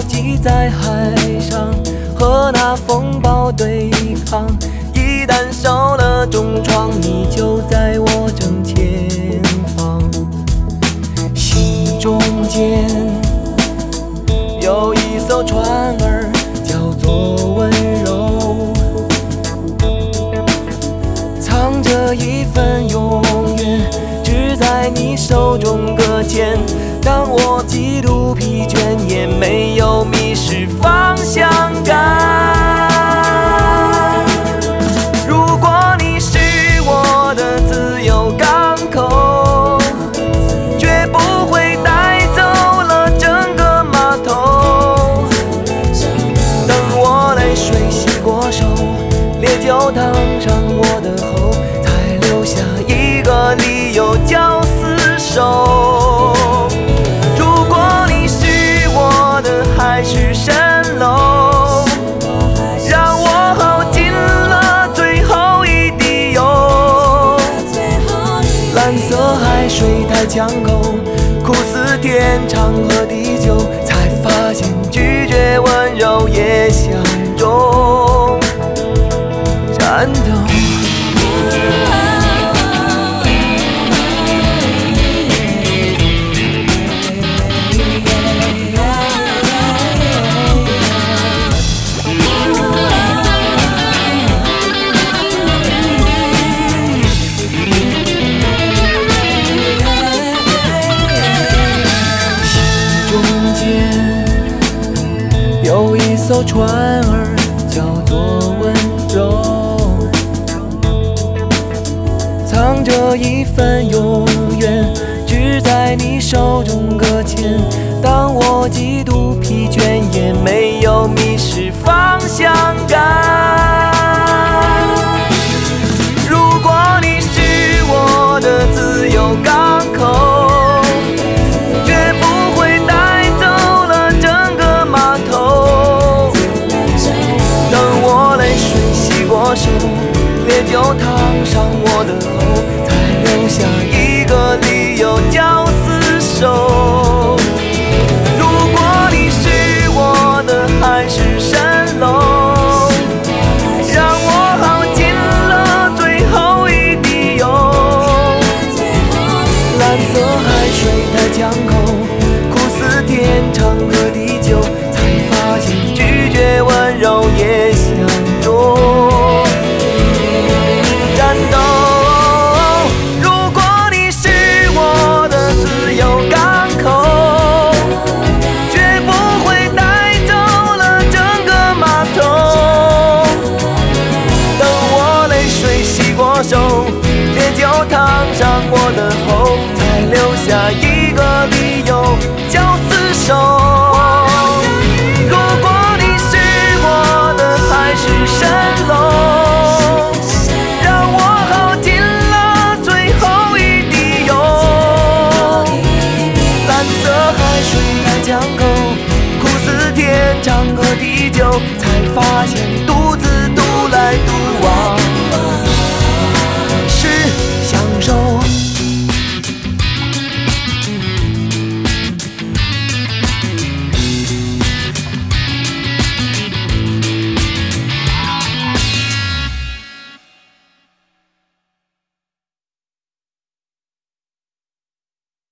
寄在海上，和那风暴对抗。一旦受了重创，你就在我正前方。心中间有一艘船儿，叫做温柔，藏着一份永远，只在你手中搁浅。当我极度疲倦，也没有迷失方向感。如果你是我的自由港口，绝不会带走了整个码头。等我泪水洗过手，烈酒烫伤我的喉，才留下一个理由叫厮守。海市蜃楼，让我耗尽了最后一滴油。蓝色海水太呛口，苦似天长和地久，才发现拒绝温柔也像种战斗。有一艘船儿叫做温柔，藏着一份永远，只在你手中搁浅。当我极度疲倦，也没有迷失方向感。如果你是我的自由港口，手烈酒烫伤我的喉，才留下一个理由叫厮守。如果你是我的海市蜃楼，让我耗尽了最后一滴油。蓝色海水太呛口，苦似天长和地久，才发现拒绝温柔也像种战斗。如果你是我的自由港口，绝不会带走了整个码头。等我泪水洗过手，烈酒烫伤我的喉，才留下一个理由叫厮守。如果你是我的海市蜃楼，江口苦似天长和地久，才发现独自